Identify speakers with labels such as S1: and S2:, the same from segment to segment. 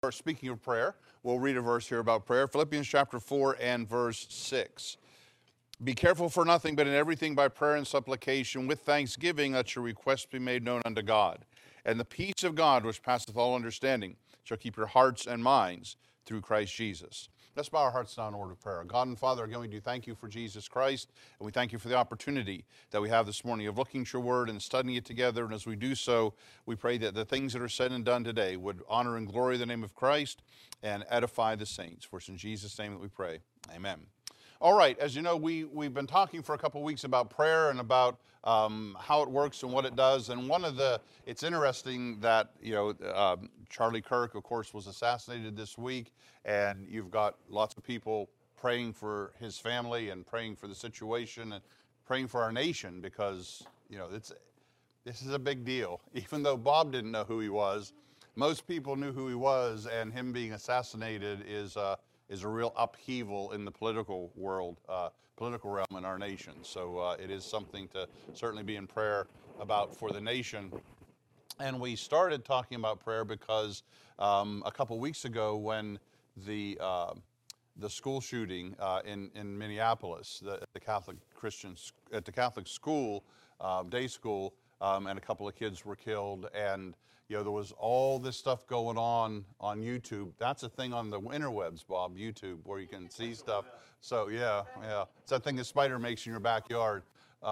S1: Speaking of prayer, we'll read a verse here about prayer. Philippians chapter 4 and verse 6. Be careful for nothing, but in everything by prayer and supplication, with thanksgiving, let your requests be made known unto God. And the peace of God, which passeth all understanding, shall keep your hearts and minds through Christ Jesus. Let's bow our hearts down in order of prayer. God and Father, again, we do thank you for Jesus Christ, and we thank you for the opportunity that we have this morning of looking at your word and studying it together. And as we do so, we pray that the things that are said and done today would honor and glory the name of Christ and edify the saints. For it's in Jesus' name that we pray. Amen. All right, as you know, we've been talking for a couple of weeks about prayer and about how it works and what it does. And it's interesting that, Charlie Kirk, of course, was assassinated this week, and you've got lots of people praying for his family and praying for the situation and praying for our nation because, this is a big deal. Even though Bob didn't know who he was, most people knew who he was, and him being assassinated is a real upheaval in the political world, political realm in our nation. So it is something to certainly be in prayer about for the nation. And we started talking about prayer because a couple weeks ago when the school shooting in Minneapolis, at the Catholic school, day school, and a couple of kids were killed, and there was all this stuff going on YouTube. That's a thing on the interwebs, Bob, YouTube, where you can see stuff. So yeah, it's that thing the spider makes in your backyard.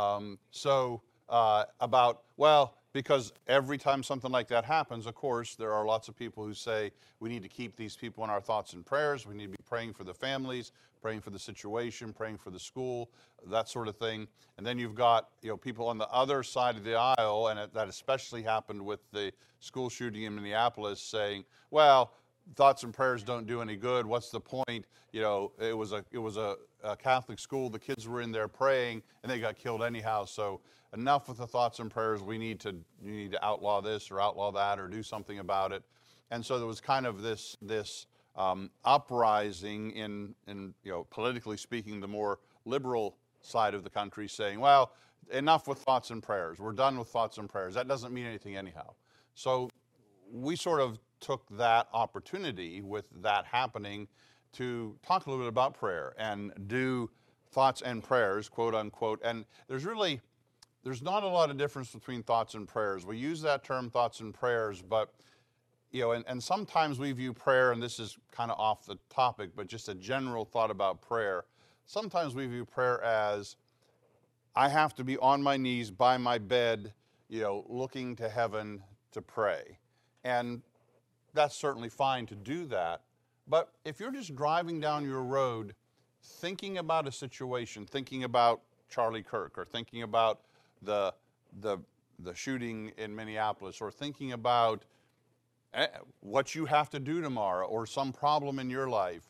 S1: Because every time something like that happens, of course, there are lots of people who say we need to keep these people in our thoughts and prayers. We need to be praying for the families, praying for the situation, praying for the school, that sort of thing. And then you've got people on the other side of the aisle, and that especially happened with the school shooting in Minneapolis, saying, well, thoughts and prayers don't do any good. What's the point? It was a Catholic school. The kids were in there praying, and they got killed anyhow. So enough with the thoughts and prayers. You need to outlaw this or outlaw that or do something about it. And so there was kind of this uprising in politically speaking, the more liberal side of the country, saying, well, enough with thoughts and prayers. We're done with thoughts and prayers. That doesn't mean anything anyhow. So we sort of took that opportunity with that happening to talk a little bit about prayer and do thoughts and prayers, quote unquote. And there's not a lot of difference between thoughts and prayers. We use that term thoughts and prayers, but and sometimes we view prayer, and this is kind of off the topic, but just a general thought about prayer. Sometimes we view prayer as I have to be on my knees by my bed, looking to heaven to pray. And that's certainly fine to do that. But if you're just driving down your road thinking about a situation, thinking about Charlie Kirk, or thinking about the shooting in Minneapolis, or thinking about what you have to do tomorrow, or some problem in your life,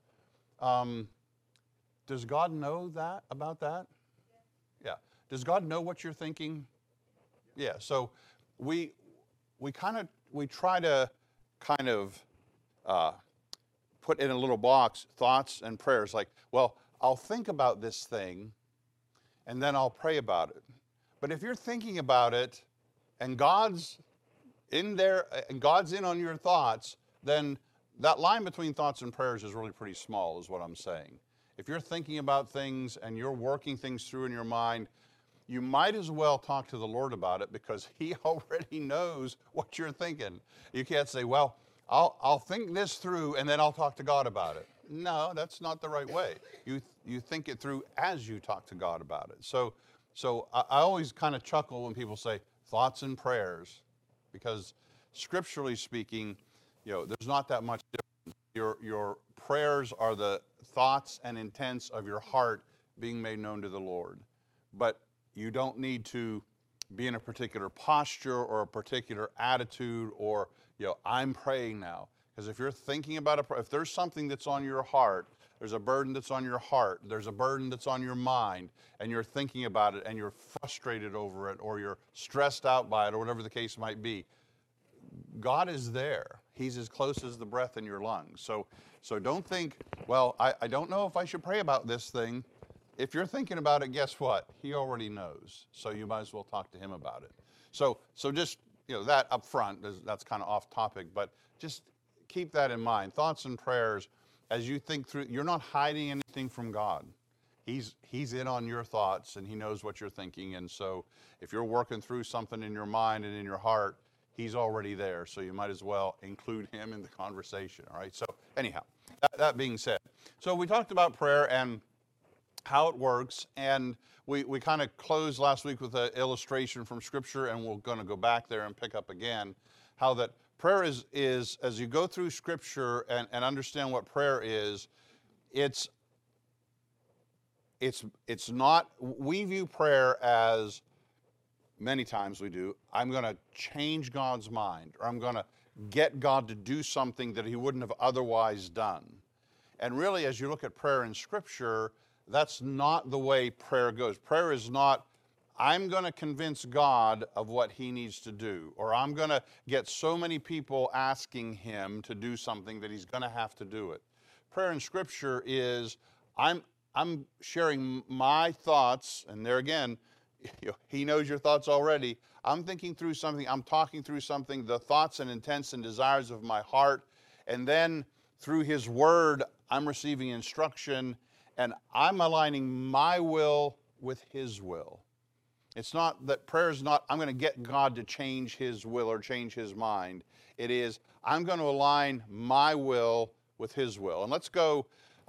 S1: does God know about that? Yeah. Does God know what you're thinking? Yeah. So we try to kind of put in a little box thoughts and prayers, like, well, I'll think about this thing and then I'll pray about it. But if you're thinking about it and God's in there and God's in on your thoughts, then that line between thoughts and prayers is really pretty small, is what I'm saying. If you're thinking about things and you're working things through in your mind, you might as well talk to the Lord about it, because He already knows what you're thinking. You can't say, well, I'll think this through and then I'll talk to God about it. No, that's not the right way. You think it through as you talk to God about it. So I always kind of chuckle when people say thoughts and prayers, because scripturally speaking, there's not that much difference. Your prayers are the thoughts and intents of your heart being made known to the Lord. But you don't need to be in a particular posture or a particular attitude, or, I'm praying now. Because if you're thinking about if there's something that's on your heart, there's a burden that's on your heart, there's a burden that's on your mind, and you're thinking about it and you're frustrated over it, or you're stressed out by it, or whatever the case might be, God is there. He's as close as the breath in your lungs. So don't think, well, I don't know if I should pray about this thing. If you're thinking about it, guess what? He already knows. So you might as well talk to Him about it. So just, that up front, that's kind of off topic, but just keep that in mind. Thoughts and prayers, as you think through, you're not hiding anything from God. He's in on your thoughts, and he knows what you're thinking. And so if you're working through something in your mind and in your heart, he's already there. So you might as well include him in the conversation. All right. So anyhow, that being said, so we talked about prayer and how it works. And we kind of closed last week with an illustration from Scripture, and we're going to go back there and pick up again how that prayer is as you go through Scripture and understand what prayer is, it's not, we view prayer as, many times we do, I'm going to change God's mind, or I'm going to get God to do something that he wouldn't have otherwise done. And really, as you look at prayer in Scripture, that's not the way prayer goes. Prayer is not, I'm going to convince God of what he needs to do, or I'm going to get so many people asking him to do something that he's going to have to do it. Prayer in Scripture is, I'm sharing my thoughts, and there again, he knows your thoughts already. I'm thinking through something, I'm talking through something, the thoughts and intents and desires of my heart, and then through his word, I'm receiving instruction, and I'm aligning my will with his will. It's not that prayer is not, I'm going to get God to change his will or change his mind. It is, I'm going to align my will with his will. And let's go,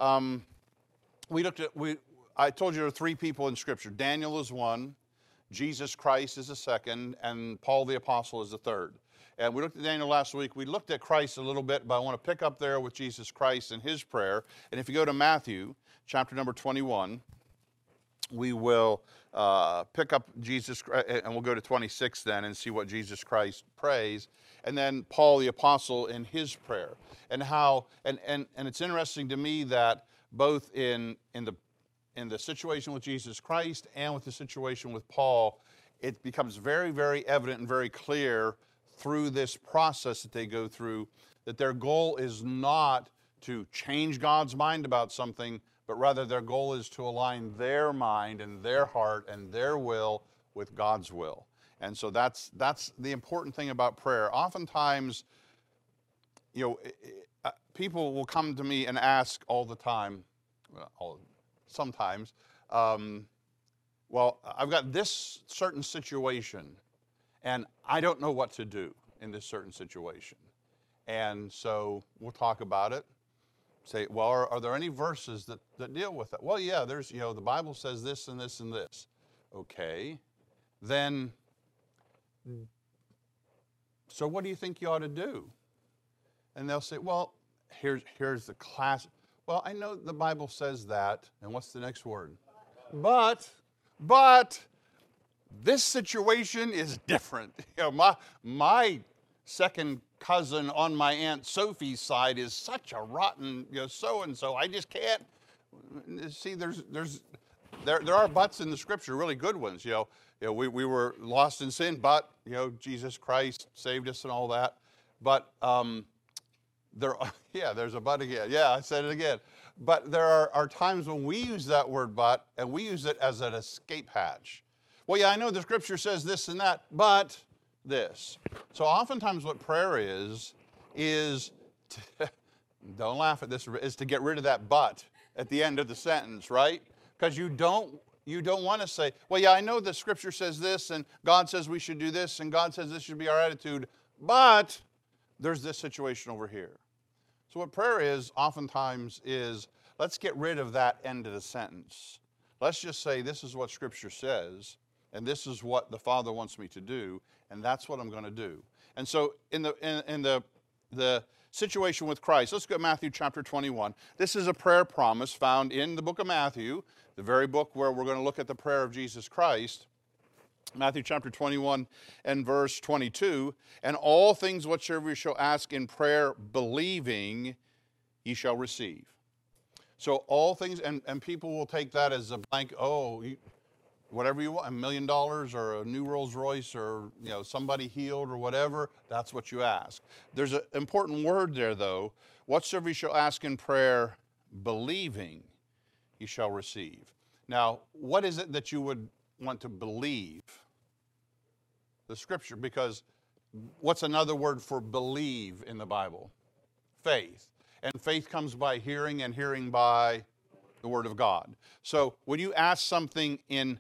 S1: I told you there are three people in Scripture. Daniel is one, Jesus Christ is the second, and Paul the Apostle is the third. And we looked at Daniel last week. We looked at Christ a little bit, but I want to pick up there with Jesus Christ and his prayer. And if you go to Matthew, chapter number 21, we will pick up Jesus, and we'll go to 26 then and see what Jesus Christ prays. And then Paul the Apostle in his prayer. And how, and it's interesting to me that both in the situation with Jesus Christ and with the situation with Paul, it becomes very, very evident and very clear through this process that they go through that their goal is not to change God's mind about something, but rather their goal is to align their mind and their heart and their will with God's will. And so that's the important thing about prayer. Oftentimes, people will come to me and ask all the time, sometimes, well, I've got this certain situation, and I don't know what to do in this certain situation. And so we'll talk about it. Say, well, are there any verses that deal with that? Well, yeah, there's, the Bible says this and this and this. Okay. Then, so what do you think you ought to do? And they'll say, well, here's the class. Well, I know the Bible says that, and what's the next word? But this situation is different. My second cousin on my Aunt Sophie's side is such a rotten, so-and-so. I just can't. See, there are buts in the Scripture, really good ones. We were lost in sin, but Jesus Christ saved us and all that. But there's a but again. Yeah, I said it again. But there are times when we use that word but, and we use it as an escape hatch. Well, yeah, I know the Scripture says this and that, but this. So oftentimes what prayer is don't laugh at this, is to get rid of that but at the end of the sentence, right? Because you don't want to say, well, yeah, I know the Scripture says this, and God says we should do this, and God says this should be our attitude, but there's this situation over here. So what prayer is oftentimes is, let's get rid of that end of the sentence. Let's just say this is what Scripture says, and this is what the Father wants me to do, and that's what I'm going to do. And so in the situation with Christ, let's go to Matthew chapter 21. This is a prayer promise found in the book of Matthew, the very book where we're going to look at the prayer of Jesus Christ. Matthew chapter 21 and verse 22, and all things whatsoever you shall ask in prayer, believing, ye shall receive. So all things, and people will take that as a blank, whatever you want, $1 million or a new Rolls Royce or somebody healed or whatever, that's what you ask. There's an important word there though, whatsoever you shall ask in prayer, believing, ye shall receive. Now, what is it that you would want to believe? The Scripture, because what's another word for believe in the Bible? Faith. And faith comes by hearing, and hearing by the Word of God. So when you ask something in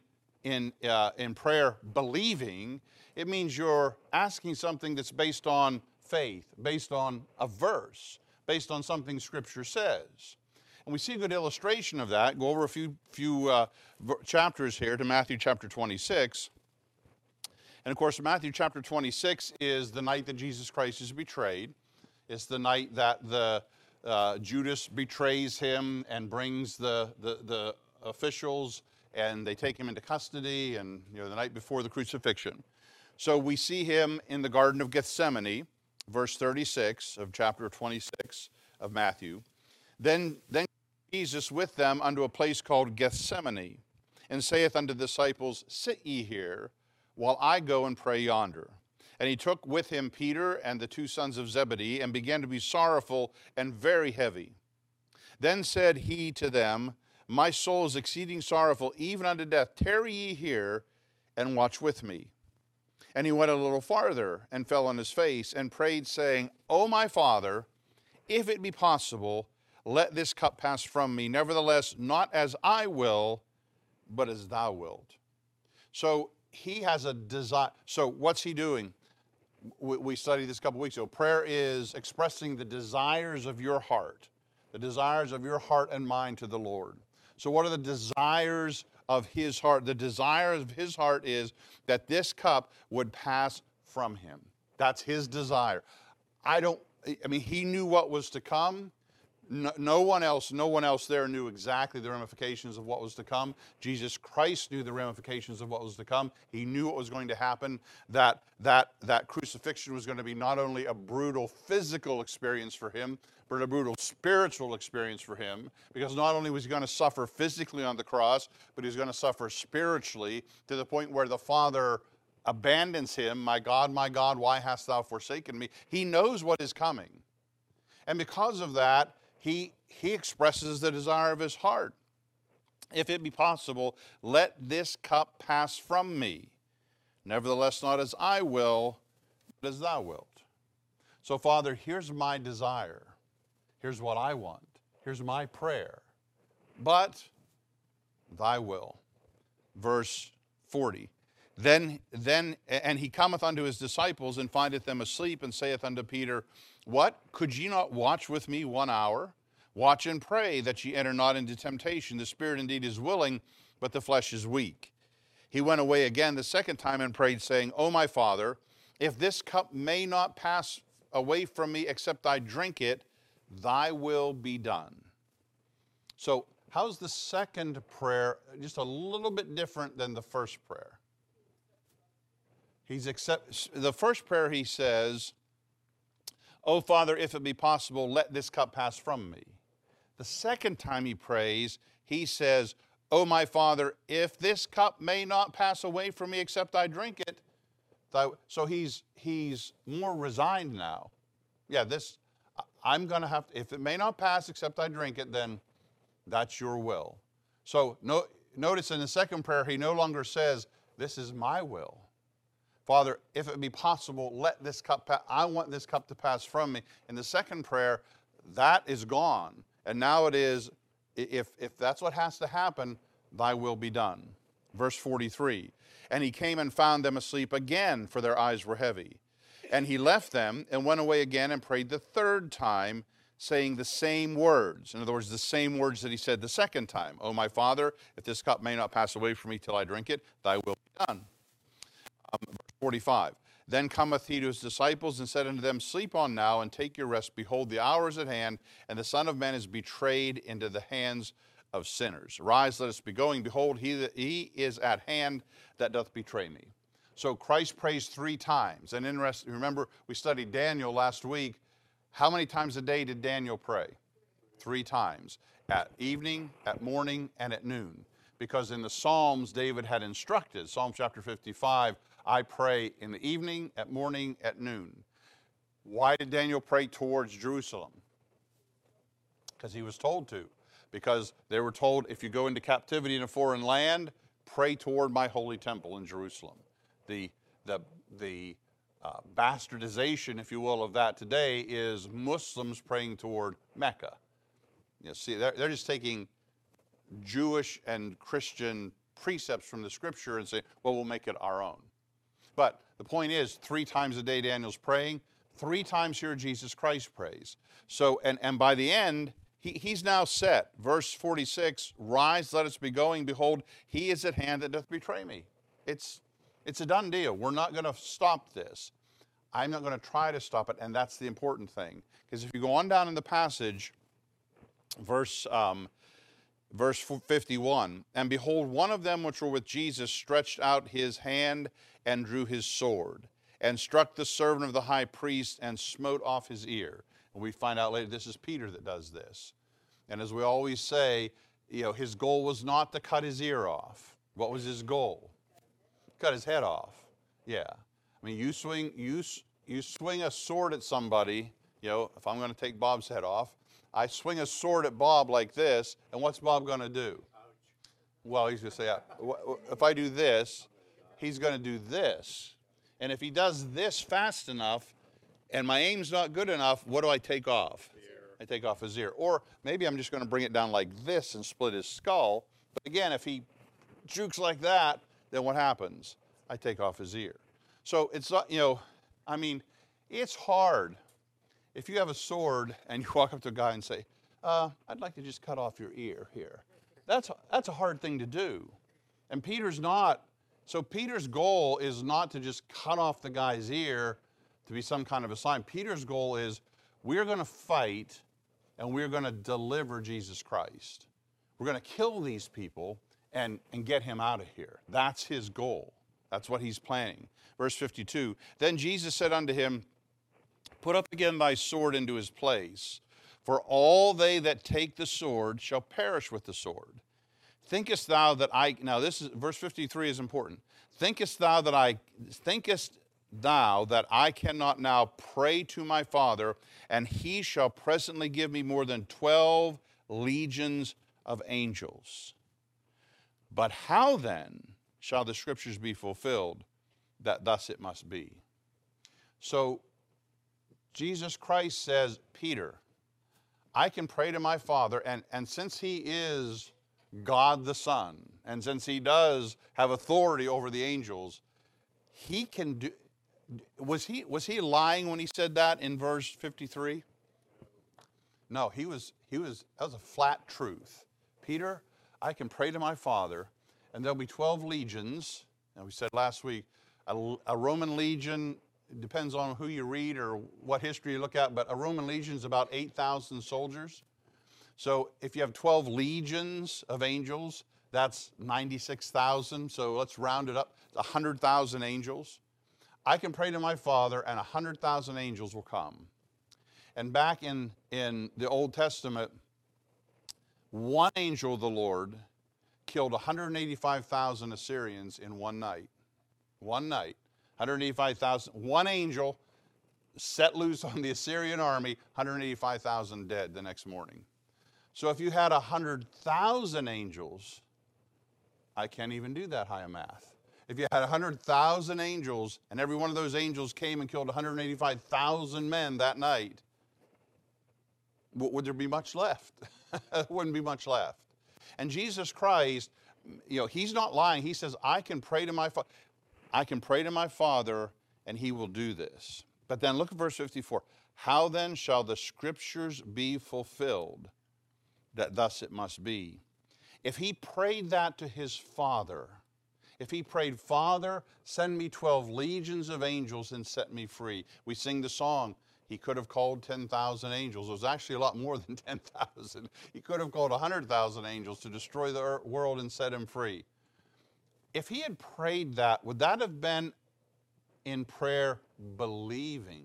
S1: prayer believing, it means you're asking something that's based on faith, based on a verse, based on something Scripture says. And we see a good illustration of that. Go over a few chapters here to Matthew chapter 26. And of course, Matthew chapter 26 is the night that Jesus Christ is betrayed. It's the night that Judas betrays him and brings the officials, and they take him into custody, and the night before the crucifixion. So we see him in the Garden of Gethsemane, verse 36 of chapter 26 of Matthew. Then Jesus with them unto a place called Gethsemane, and saith unto the disciples, Sit ye here, while I go and pray yonder. And he took with him Peter and the two sons of Zebedee, and began to be sorrowful and very heavy. Then said he to them, My soul is exceeding sorrowful, even unto death. Tarry ye here, and watch with me. And he went a little farther, and fell on his face, and prayed, saying, O my Father, if it be possible, let this cup pass from me. Nevertheless, not as I will, but as thou wilt. So he has a desire. So what's he doing? We studied this a couple weeks ago. Prayer is expressing the desires of your heart, the desires of your heart and mind to the Lord. So what are the desires of his heart? The desire of his heart is that this cup would pass from him. That's his desire. He knew what was to come. No one else there knew exactly the ramifications of what was to come. Jesus Christ knew the ramifications of what was to come. He knew what was going to happen, that crucifixion was going to be not only a brutal physical experience for him, but a brutal spiritual experience for him, because not only was he going to suffer physically on the cross, but he was going to suffer spiritually to the point where the Father abandons him. My God, why hast thou forsaken me? He knows what is coming. And because of that, he expresses the desire of his heart. If it be possible, let this cup pass from me. Nevertheless, not as I will, but as thou wilt. So, Father, here's my desire. Here's what I want. Here's my prayer. But thy will. Verse 40. Then he cometh unto his disciples, and findeth them asleep, and saith unto Peter, What? Could ye not watch with me 1 hour? Watch and pray that ye enter not into temptation. The spirit indeed is willing, but the flesh is weak. He went away again the second time and prayed, saying, O my Father, if this cup may not pass away from me except I drink it, thy will be done. So how's the second prayer just a little bit different than the first prayer? The first prayer he says, O Father, if it be possible, let this cup pass from me. The second time he prays, he says, O my Father, if this cup may not pass away from me except I drink it. So he's more resigned now. Yeah, I'm going to have to, if it may not pass except I drink it, then that's your will. So notice in the second prayer, he no longer says, this is my will. Father, if it be possible, let this cup pass. I want this cup to pass from me. In the second prayer, that is gone. And now it is, if that's what has to happen, thy will be done. Verse 43, and he came and found them asleep again, for their eyes were heavy. And he left them and went away again and prayed the third time, saying the same words. In other words, the same words that he said the second time. O my Father, if this cup may not pass away from me till I drink it, thy will be done. Verse 45, then cometh he to his disciples and said unto them, Sleep on now and take your rest. Behold, the hour is at hand, and the Son of Man is betrayed into the hands of sinners. Rise, let us be going. Behold, he is at hand that doth betray me. So Christ prays 3 times. And remember, we studied Daniel last week. How many times a day did Daniel pray? 3 times. At evening, at morning, and at noon. Because in the Psalms, David had instructed, Psalm chapter 55, I pray in the evening, at morning, at noon. Why did Daniel pray towards Jerusalem? Because he was told to. Because they were told, if you go into captivity in a foreign land, pray toward my holy temple in Jerusalem. The bastardization, if you will, of that today is Muslims praying toward Mecca. You see, they're just taking Jewish and Christian precepts from the scripture and saying, well, we'll make it our own. But the point is, 3 times a day Daniel's praying, 3 times here Jesus Christ prays. So, and by the end, he's now set. Verse 46, rise, let us be going. Behold, he is at hand that doth betray me. It's a done deal. We're not going to stop this. I'm not going to try to stop it, and that's the important thing. Because if you go on down in the passage, verse 51, and behold, one of them which were with Jesus stretched out his hand and drew his sword, and struck the servant of the high priest, and smote off his ear. And we find out later this is Peter that does this. And as we always say, his goal was not to cut his ear off. What was his goal? Cut his head off. Yeah. I mean, you swing a sword at somebody, if I'm going to take Bob's head off, I swing a sword at Bob like this, and what's Bob going to do? Well, he's going to say, if I do this, he's going to do this. And if he does this fast enough, and my aim's not good enough, what do I take off? I take off his ear. Or maybe I'm just going to bring it down like this and split his skull. But again, if he jukes like that, then what happens? I take off his ear. So it's not, it's hard. If you have a sword and you walk up to a guy and say, I'd like to just cut off your ear here. That's a hard thing to do. And Peter's goal is not to just cut off the guy's ear to be some kind of a sign. Peter's goal is we're going to fight and we're going to deliver Jesus Christ. We're going to kill these people and get him out of here. That's his goal. That's what he's planning. Verse 52, then Jesus said unto him, put up again thy sword into his place, for all they that take the sword shall perish with the sword. Thinkest thou that verse 53 is important. Thinkest thou that I cannot now pray to my Father, and he shall presently give me more than 12 legions of angels? But how then shall the scriptures be fulfilled, that thus it must be? So Jesus Christ says, Peter, I can pray to my Father, and since he is God the Son, and since he does have authority over the angels, he can do. Was he lying when he said that in verse 53? No, that was a flat truth. Peter, I can pray to my Father, and there'll be 12 legions. And we said last week, a Roman legion, depends on who you read or what history you look at, but a Roman legion is about 8,000 soldiers. So if you have 12 legions of angels, that's 96,000. So let's round it up, 100,000 angels. I can pray to my Father, and 100,000 angels will come. And back in the Old Testament, one angel of the Lord killed 185,000 Assyrians in one night. One night, 185,000. One angel set loose on the Assyrian army, 185,000 dead the next morning. So if you had 100,000 angels, I can't even do that high a math. If you had 100,000 angels, and every one of those angels came and killed 185,000 men that night, would there be much left? There wouldn't be much left. And Jesus Christ, he's not lying. He says, I can pray to my Father, and he will do this. But then look at verse 54. How then shall the scriptures be fulfilled, that thus it must be? If he prayed that to his Father, if he prayed, Father, send me 12 legions of angels and set me free. We sing the song, he could have called 10,000 angels. It was actually a lot more than 10,000. He could have called 100,000 angels to destroy the world and set him free. If he had prayed that, would that have been in prayer believing?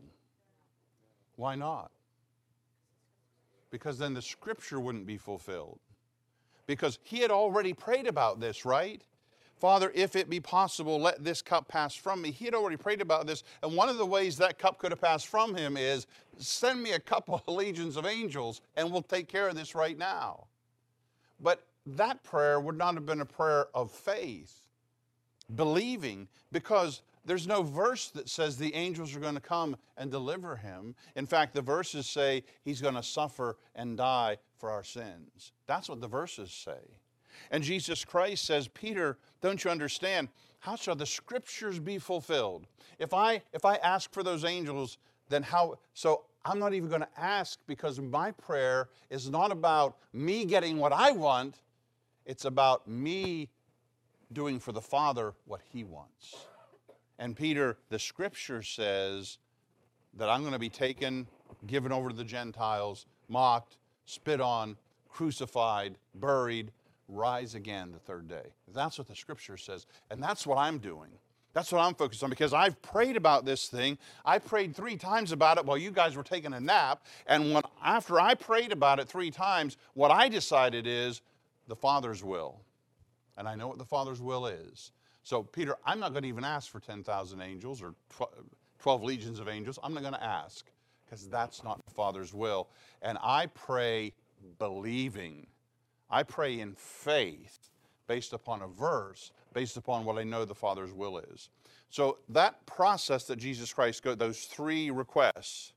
S1: Why not? Because then the scripture wouldn't be fulfilled. Because he had already prayed about this, right? Father, if it be possible, let this cup pass from me. He had already prayed about this, and one of the ways that cup could have passed from him is, send me a couple of legions of angels, and we'll take care of this right now. But that prayer would not have been a prayer of faith, believing, because There's no verse that says the angels are going to come and deliver him. In fact, the verses say he's going to suffer and die for our sins. That's what the verses say. And Jesus Christ says, Peter, don't you understand? How shall the scriptures be fulfilled? If I ask for those angels, then how? So I'm not even going to ask, because my prayer is not about me getting what I want. It's about me doing for the Father what he wants. And Peter, the scripture says that I'm going to be taken, given over to the Gentiles, mocked, spit on, crucified, buried, rise again the third day. That's what the scripture says. And that's what I'm doing. That's what I'm focused on, because I've prayed about this thing. I prayed 3 times about it while you guys were taking a nap. And after I prayed about it 3 times, what I decided is the Father's will. And I know what the Father's will is. So, Peter, I'm not going to even ask for 10,000 angels or 12 legions of angels. I'm not going to ask, because that's not the Father's will. And I pray believing. I pray in faith based upon a verse, based upon what I know the Father's will is. So that process that Jesus Christ goes, those 3 requests,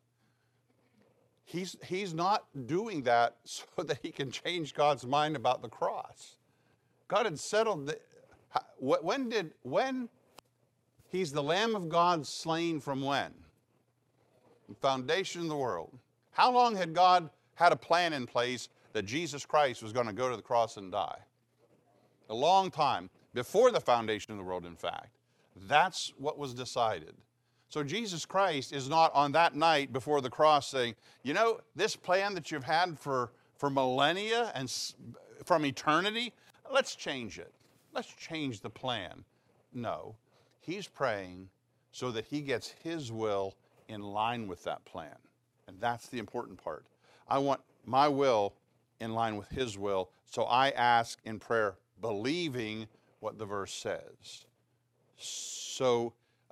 S1: he's not doing that so that he can change God's mind about the cross. God had settled when he's the Lamb of God slain from when? The foundation of the world. How long had God had a plan in place that Jesus Christ was going to go to the cross and die? A long time, before the foundation of the world, in fact. That's what was decided. So Jesus Christ is not on that night before the cross saying, you know, this plan that you've had for millennia and from eternity, let's change it. Let's change the plan. No, he's praying so that he gets his will in line with that plan. And that's the important part. I want my will in line with his will, so I ask in prayer, believing what the verse says. So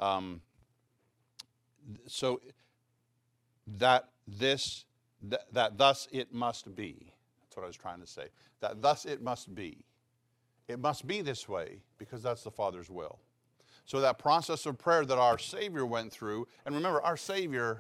S1: that thus it must be. That's what I was trying to say. That thus it must be. It must be this way because that's the Father's will. So that process of prayer that our Savior went through, and remember, our Savior,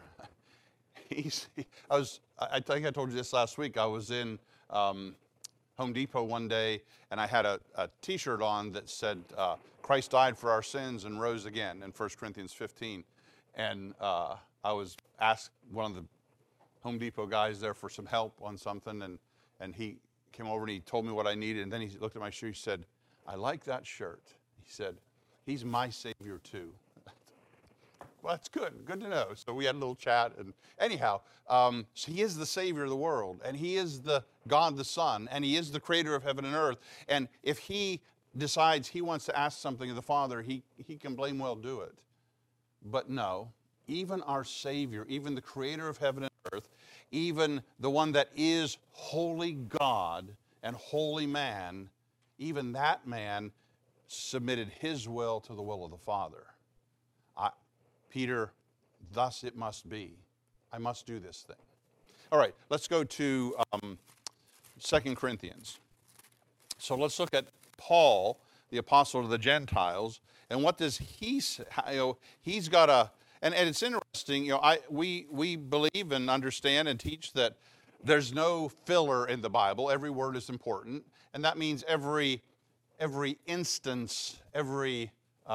S1: I think I told you this last week. I was in Home Depot one day, and I had a T-shirt on that said, Christ died for our sins and rose again in 1 Corinthians 15. And I was asked one of the Home Depot guys there for some help on something, and he came over and he told me what I needed, and then he looked at my shoe. He said, I like that shirt. He said, he's my Savior too. Well, that's good to know. So we had a little chat, and anyhow, so he is the Savior of the world, and he is the God the Son, and he is the creator of heaven and earth. And if he decides he wants to ask something of the Father, he can blame well do it. But no, even our Savior, even the creator of heaven and earth, even the one that is holy God and holy man, even that man submitted his will to the will of the Father. Peter, thus it must be. I must do this thing. All right, let's go to 2 Corinthians. So let's look at Paul, the apostle to the Gentiles, and what does he say? He's got a, and it's interesting, we believe and understand and teach that there's no filler in the Bible. Every word is important, and that means every instance, every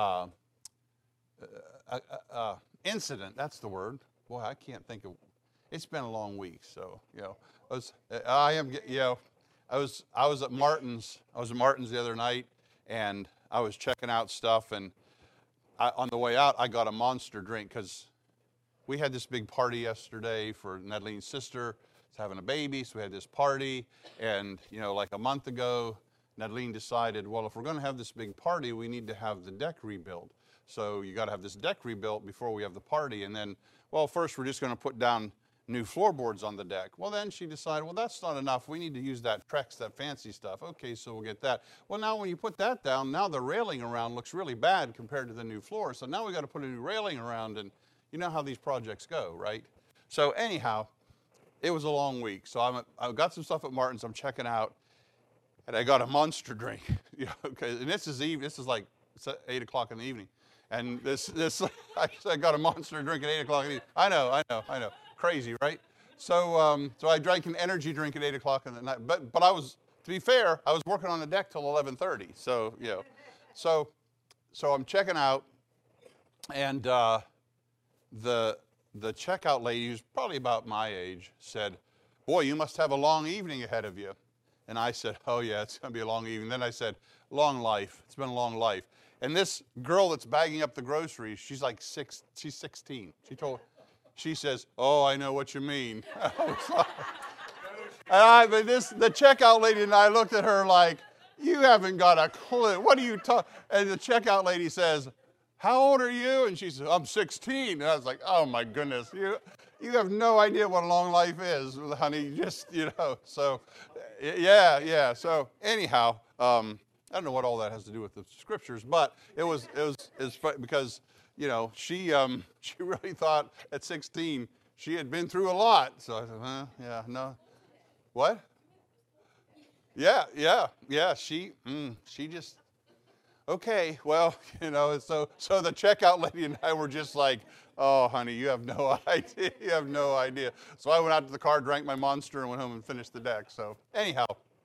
S1: incident, that's the word. Boy, I can't think of, it's been a long week, so, I was at Martin's the other night, and I was checking out stuff, and on the way out, I got a Monster drink, because we had this big party yesterday for Nedeline's sister. She's having a baby, so we had this party, and, like a month ago, Nedeline decided, well, if we're going to have this big party, we need to have the deck rebuilt. So you got to have this deck rebuilt before we have the party. And then, well, first we're just going to put down new floorboards on the deck. Well, then she decided, well, that's not enough. We need to use that Trex, that fancy stuff. Okay, so we'll get that. Well, now when you put that down, now the railing around looks really bad compared to the new floor. So now we got to put a new railing around, and you know how these projects go, right? So anyhow, it was a long week. So I got some stuff at Martin's I'm checking out, and I got a Monster drink. Okay, and this is like 8 o'clock in the evening. And I got a Monster drink at 8 o'clock. I know. Crazy, right? So I drank an energy drink at 8 o'clock in the night. But I was, to be fair, I was working on the deck till 11:30. So, So I'm checking out, and the checkout lady, who's probably about my age, said, "Boy, you must have a long evening ahead of you." And I said, "Oh yeah, it's going to be a long evening." Then I said, "Long life. It's been a long life." And this girl that's bagging up the groceries, she's 16. She says, "Oh, I know what you mean." But the checkout lady and I looked at her like, "You haven't got a clue. What are you talking?" And the checkout lady says, "How old are you?" And she says, "I'm 16. And I was like, "Oh my goodness, you have no idea what a long life is, honey." Just, So, yeah. So anyhow, I don't know what all that has to do with the scriptures, but it was because she really thought at 16 she had been through a lot. So I said, yeah, no, what? Yeah. She just. Okay, well, so the checkout lady and I were just like, "Oh, honey, you have no idea. You have no idea." So I went out to the car, drank my Monster, and went home and finished the deck. So anyhow,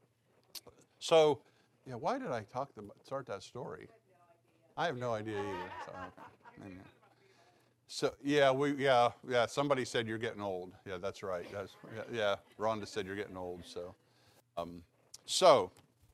S1: why did I start that story? I have no idea either. Somebody said you're getting old. Yeah, that's right. Rhonda said you're getting old. So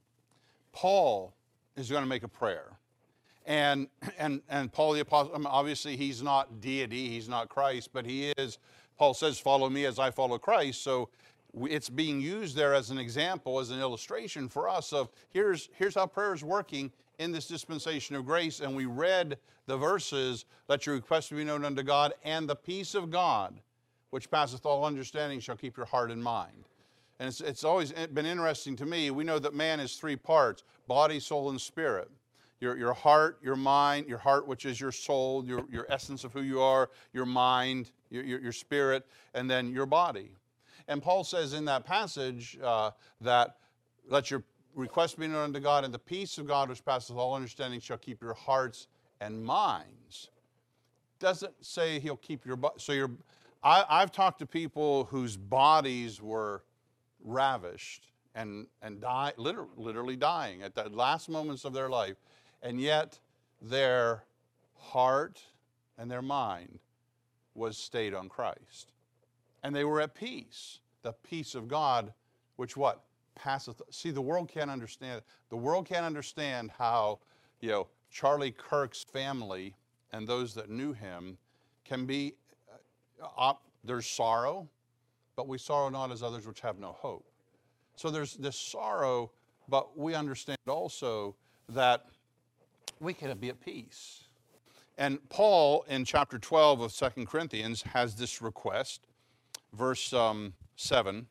S1: Paul is going to make a prayer. And Paul the Apostle, obviously he's not deity, he's not Christ, but Paul says, "Follow me as I follow Christ." So it's being used there as an example, as an illustration for us of here's how prayer is working in this dispensation of grace. And we read the verses, "Let your requests be known unto God, and the peace of God, which passeth all understanding, shall keep your heart and mind." And it's always been interesting to me. We know that man is three parts: body, soul, and spirit. Your heart, your mind, your heart, which is your soul, your essence of who you are, your mind, your spirit, and then your body. And Paul says in that passage that let your requests be known unto God, and the peace of God, which passeth all understanding, shall keep your hearts and minds. Doesn't say he'll keep your body. So I've talked to people whose bodies were ravished and die, literally dying at the last moments of their life, and yet their heart and their mind was stayed on Christ, and they were at peace. The peace of God, which what passeth. See, the world can't understand it. The world can't understand how Charlie Kirk's family and those that knew him can be. There's sorrow, but we sorrow not as others which have no hope. So there's this sorrow, but we understand also that we can be at peace. And Paul, in chapter 12 of 2 Corinthians, has this request, verse 7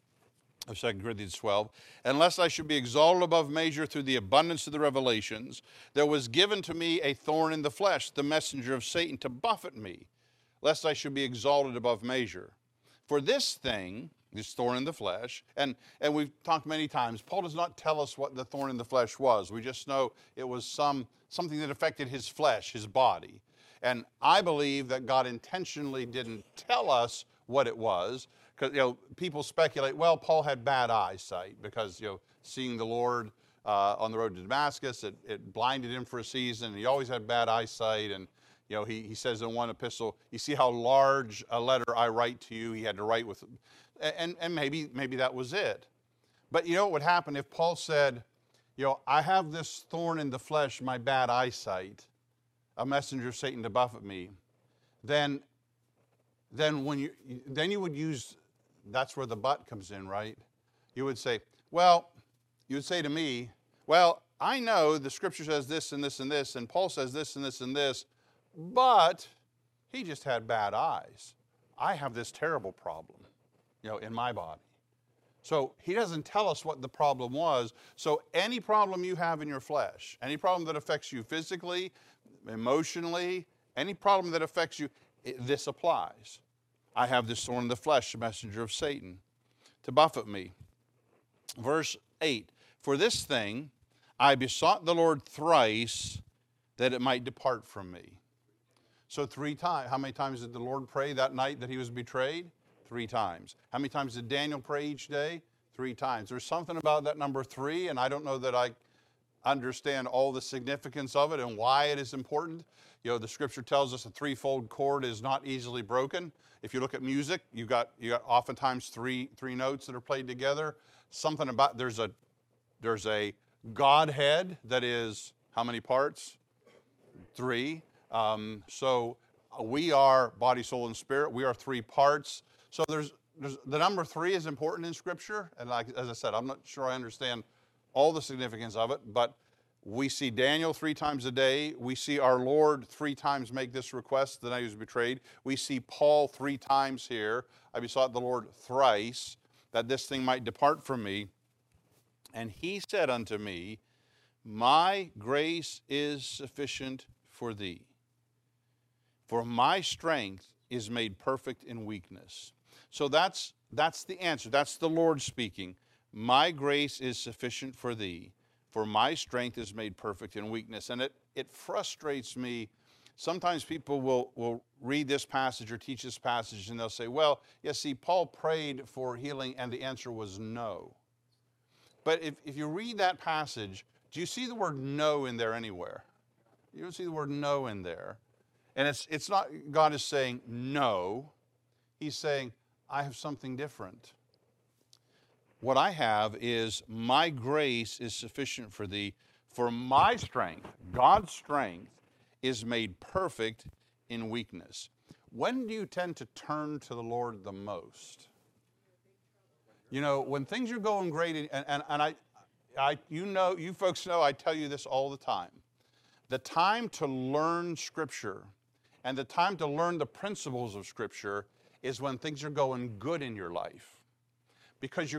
S1: of 2 Corinthians 12. "Unless I should be exalted above measure through the abundance of the revelations, there was given to me a thorn in the flesh, the messenger of Satan, to buffet me, lest I should be exalted above measure. For this thing," this thorn in the flesh, and we've talked many times, Paul does not tell us what the thorn in the flesh was. We just know it was something that affected his flesh, his body. And I believe that God intentionally didn't tell us what it was, because people speculate, well, Paul had bad eyesight because seeing the Lord on the road to Damascus, it blinded him for a season. He always had bad eyesight, and he says in one epistle, "You see how large a letter I write to you." He had to write with, and maybe that was it. But what would happen if Paul said, "I have this thorn in the flesh, my bad eyesight, a messenger of Satan to buffet me," then you would use, that's where the but comes in, right? You would say to me, "Well, I know the scripture says this and this and this, and Paul says this and this and this, but he just had bad eyes. I have this terrible problem, in my body." So he doesn't tell us what the problem was. So any problem you have in your flesh, any problem that affects you physically, emotionally, any problem that affects you, this applies. "I have this thorn in the flesh, a messenger of Satan, to buffet me." Verse 8, "For this thing I besought the Lord thrice, that it might depart from me. So 3 times. How many times did the Lord pray that night that he was betrayed? 3 times. How many times did Daniel pray each day? 3 times. There's something about that number 3, and I don't know that I understand all the significance of it and why it is important. You know, the scripture tells us a threefold cord is not easily broken. If you look at music, you got oftentimes three notes that are played together. Something about there's a Godhead that is how many parts? 3. So we are body, soul, and spirit. We are 3 parts. So there's the number 3 is important in Scripture, and as I said, I'm not sure I understand all the significance of it, but we see Daniel 3 times a day. We see our Lord 3 times make this request the night he was betrayed. We see Paul 3 times here. I besought the Lord thrice that this thing might depart from me. And he said unto me, my grace is sufficient for thee, for my strength is made perfect in weakness. So that's the answer. That's the Lord speaking. My grace is sufficient for thee, for my strength is made perfect in weakness. And it frustrates me. Sometimes people will read this passage or teach this passage and they'll say, well, yeah, see, Paul prayed for healing and the answer was no. But if you read that passage, do you see the word no in there anywhere? You don't see the word no in there. And it's not God is saying no. He's saying, I have something different. What I have is my grace is sufficient for thee, for my strength, God's strength, is made perfect in weakness. When do you tend to turn to the Lord the most? You know, when things are going great, and you folks know I tell you this all the time. The time to learn Scripture and the time to learn the principles of Scripture is when things are going good in your life. Because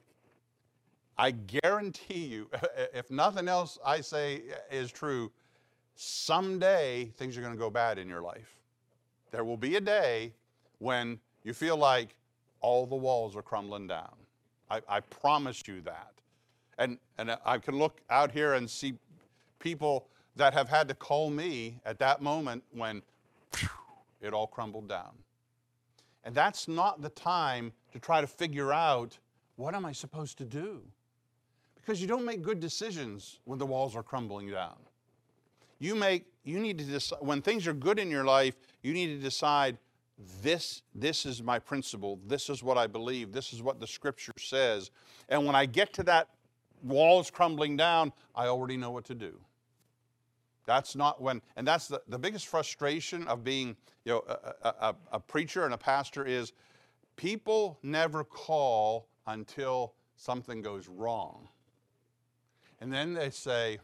S1: I guarantee you, if nothing else I say is true, someday things are going to go bad in your life. There will be a day when you feel like all the walls are crumbling down. I promise you that. And I can look out here and see people that have had to call me at that moment when it all crumbled down. And that's not the time to try to figure out, what am I supposed to do? Because you don't make good decisions when the walls are crumbling down. You need to decide, when things are good in your life, you need to decide, this is my principle, this is what I believe, this is what the Scripture says. And when I get to that walls crumbling down, I already know what to do. That's not when, and that's the biggest frustration of being, a preacher and a pastor is people never call until something goes wrong. And then they say,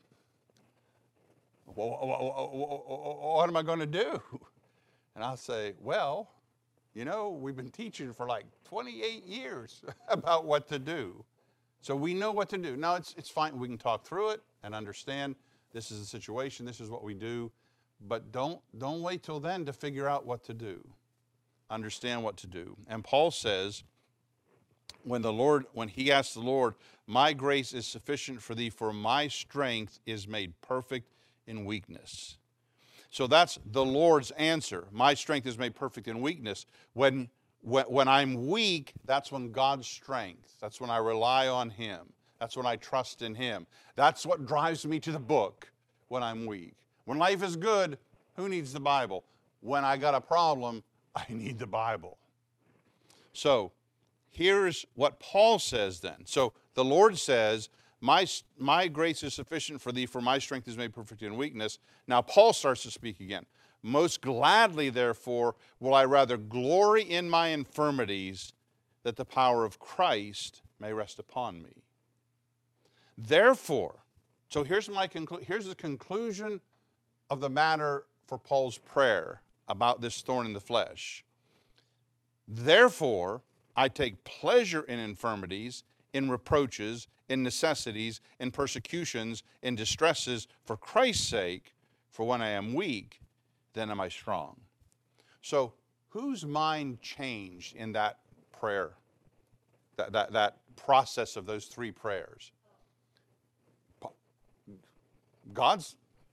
S1: what am I going to do? And I'll say, well, we've been teaching for like 28 years about what to do. So we know what to do. Now, it's fine. We can talk through it and understand this is the situation, this is what we do. But don't wait till then to figure out what to do. Understand what to do. And Paul says, when he asked the Lord, my grace is sufficient for thee, for my strength is made perfect in weakness. So that's the Lord's answer. My strength is made perfect in weakness. When I'm weak, that's when God's strength, that's when I rely on Him. That's when I trust in Him. That's what drives me to the book when I'm weak. When life is good, who needs the Bible? When I got a problem, I need the Bible. So here's what Paul says then. So the Lord says, my grace is sufficient for thee, for my strength is made perfect in weakness. Now Paul starts to speak again. Most gladly, therefore, will I rather glory in my infirmities, that the power of Christ may rest upon me. Therefore, so here's the conclusion of the matter for Paul's prayer about this thorn in the flesh. Therefore, I take pleasure in infirmities, in reproaches, in necessities, in persecutions, in distresses, for Christ's sake, for when I am weak, then am I strong. So, whose mind changed in that prayer, that process of those 3 prayers? God's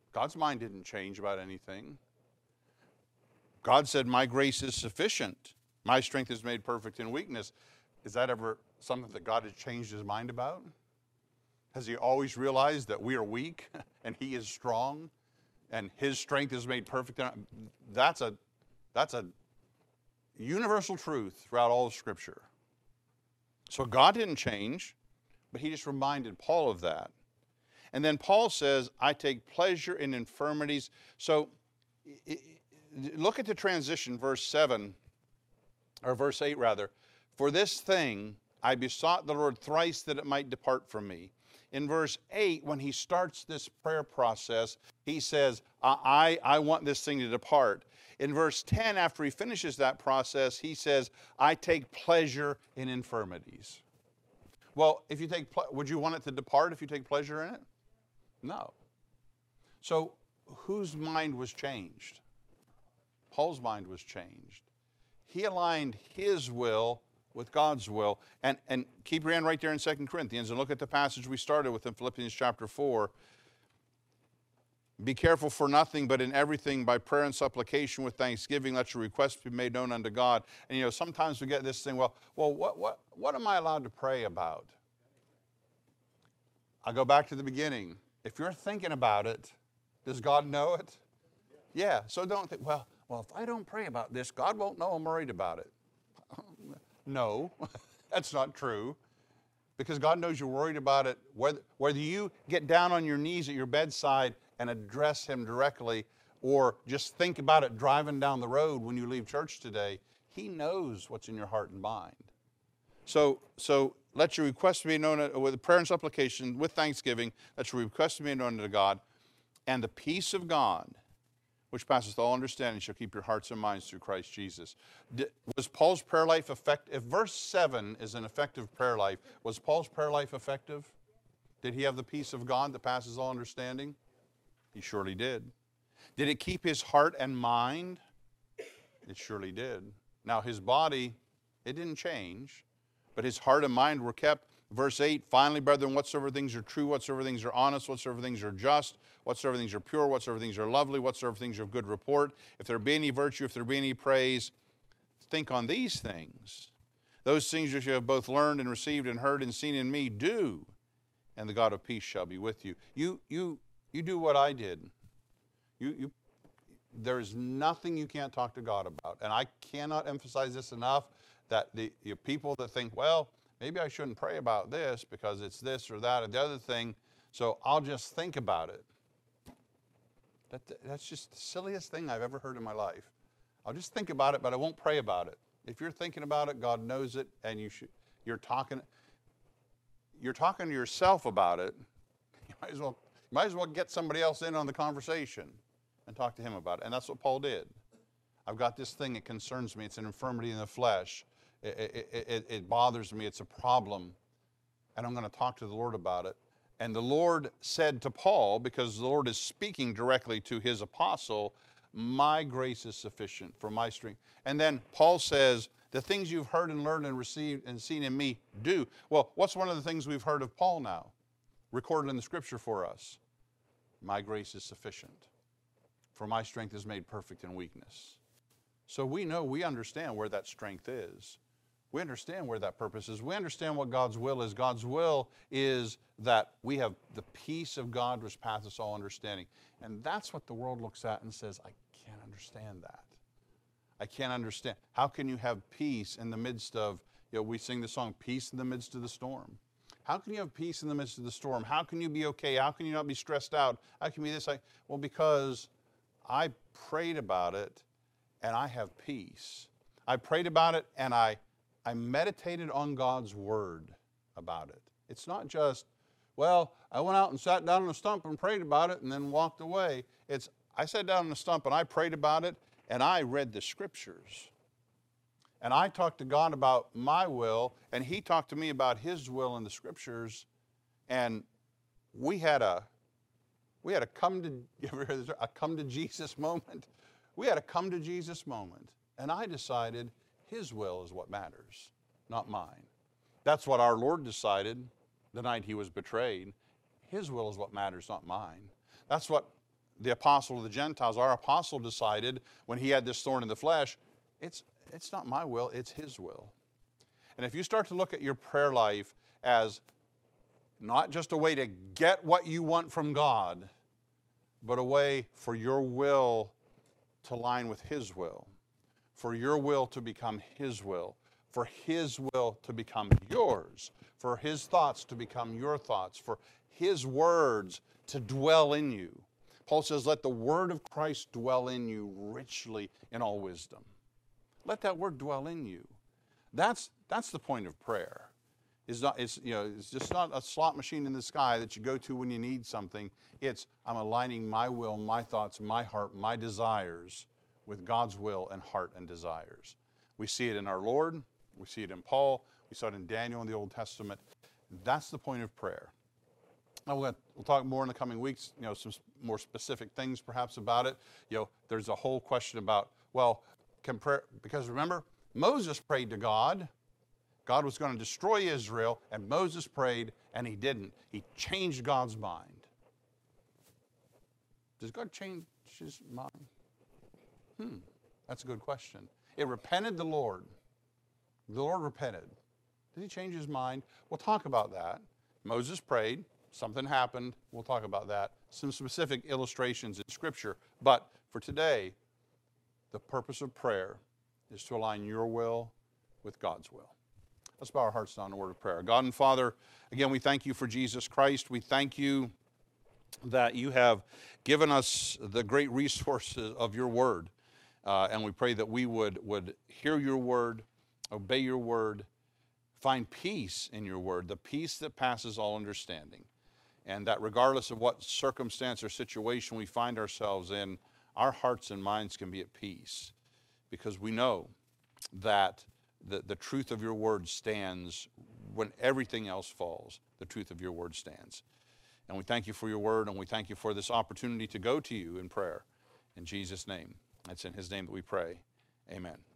S1: God's mind didn't change about anything. God said, my grace is sufficient. My strength is made perfect in weakness. Is that ever something that God has changed his mind about? Has he always realized that we are weak and he is strong and his strength is made perfect? That's a universal truth throughout all of Scripture. So God didn't change, but he just reminded Paul of that. And then Paul says, I take pleasure in infirmities. So look at the transition, verse 7, or verse 8 rather. For this thing I besought the Lord thrice that it might depart from me. In verse 8, when he starts this prayer process, he says, I want this thing to depart. In verse 10, after he finishes that process, he says, I take pleasure in infirmities. Well, if you take, would you want it to depart if you take pleasure in it? No. So whose mind was changed? Paul's mind was changed. He aligned his will with God's will. And keep your hand right there in 2 Corinthians and look at the passage we started with in Philippians chapter 4. Be careful for nothing, but in everything by prayer and supplication with thanksgiving, let your requests be made known unto God. And sometimes we get this thing, well, what am I allowed to pray about? I go back to the beginning. If you're thinking about it, does God know it? Yeah, so don't think, well, if I don't pray about this, God won't know I'm worried about it. No, that's not true. Because God knows you're worried about it. Whether you get down on your knees at your bedside and address him directly, or just think about it driving down the road when you leave church today, he knows what's in your heart and mind. So let your requests be known with prayer and supplication, with thanksgiving. Let your requests be known unto God. And the peace of God, which passeth all understanding, shall keep your hearts and minds through Christ Jesus. Was Paul's prayer life effective? If verse 7 is an effective prayer life, was Paul's prayer life effective? Did he have the peace of God that passes all understanding? He surely did. Did it keep his heart and mind? It surely did. Now his body, it didn't change, but his heart and mind were kept. Verse 8, finally, brethren, whatsoever things are true, whatsoever things are honest, whatsoever things are just, whatsoever things are pure, whatsoever things are lovely, whatsoever things are of good report, if there be any virtue, if there be any praise, think on these things. Those things which you have both learned and received and heard and seen in me, do, and the God of peace shall be with you. You do what I did. There is nothing you can't talk to God about. And I cannot emphasize this enough, that the people that think, well, maybe I shouldn't pray about this because it's this or that or the other thing, so I'll just think about it. That's just the silliest thing I've ever heard in my life. I'll just think about it, but I won't pray about it. If you're thinking about it, God knows it, and you're talking to yourself about it. You might as well get somebody else in on the conversation and talk to him about it. And that's what Paul did. I've got this thing that concerns me. It's an infirmity in the flesh. It bothers me. It's a problem. And I'm going to talk to the Lord about it. And the Lord said to Paul, because the Lord is speaking directly to his apostle, my grace is sufficient for my strength. And then Paul says, the things you've heard and learned and received and seen in me, do. Well, what's one of the things we've heard of Paul now? Recorded in the Scripture for us. My grace is sufficient, for my strength is made perfect in weakness. So we understand where that strength is. We understand where that purpose is. We understand what God's will is. God's will is that we have the peace of God which passeth all understanding. And that's what the world looks at and says, I can't understand that. I can't understand. How can you have peace in the midst of, we sing the song, peace in the midst of the storm. How can you have peace in the midst of the storm? How can you be okay? How can you not be stressed out? How can you be this? Well, because I prayed about it and I have peace. I prayed about it and I meditated on God's word about it. It's not just, I went out and sat down on a stump and prayed about it and then walked away. I sat down on a stump and I prayed about it and I read the Scriptures. And I talked to God about my will, and he talked to me about his will in the Scriptures, and we had a come to Jesus moment. We had a come to Jesus moment, and I decided his will is what matters, not mine. That's what our Lord decided the night he was betrayed. His will is what matters, not mine. That's what the apostle of the Gentiles, our apostle decided when he had this thorn in the flesh, it's not my will, it's his will. And if you start to look at your prayer life as not just a way to get what you want from God, but a way for your will to line with his will, for your will to become his will, for his will to become yours, for his thoughts to become your thoughts, for his words to dwell in you. Paul says, let the word of Christ dwell in you richly in all wisdom. Let that word dwell in you. That's the point of prayer. It's just not a slot machine in the sky that you go to when you need something. It's, I'm aligning my will, my thoughts, my heart, my desires with God's will and heart and desires. We see it in our Lord. We see it in Paul. We saw it in Daniel in the Old Testament. That's the point of prayer. Now we'll talk more in the coming weeks, some more specific things perhaps about it. There's a whole question about, well, can prayer, because remember, Moses prayed to God. God was going to destroy Israel, and Moses prayed, and he didn't. He changed God's mind. Does God change his mind? That's a good question. It repented the Lord. The Lord repented. Did he change his mind? We'll talk about that. Moses prayed. Something happened. We'll talk about that. Some specific illustrations in Scripture. But for today, the purpose of prayer is to align your will with God's will. Let's bow our hearts down in a word of prayer. God and Father, again, we thank you for Jesus Christ. We thank you that you have given us the great resources of your word. And we pray that we would hear your word, obey your word, find peace in your word, the peace that passes all understanding. And that regardless of what circumstance or situation we find ourselves in, our hearts and minds can be at peace because we know that the truth of your word stands when everything else falls. The truth of your word stands. And we thank you for your word, and we thank you for this opportunity to go to you in prayer. In Jesus' name. It's in his name that we pray. Amen.